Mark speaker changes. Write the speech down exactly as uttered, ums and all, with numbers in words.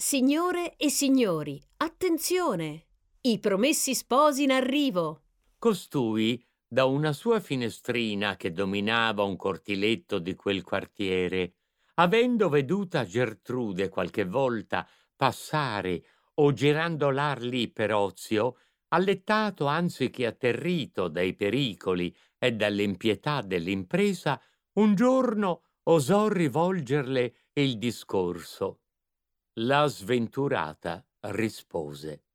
Speaker 1: Signore e signori, attenzione! I promessi sposi in arrivo!
Speaker 2: Costui, da una sua finestrina che dominava un cortiletto di quel quartiere, avendo veduta Gertrude qualche volta passare o girandolar lì per ozio, allettato anzi che atterrito dai pericoli e dall'impietà dell'impresa, un giorno osò rivolgerle il discorso. La sventurata rispose: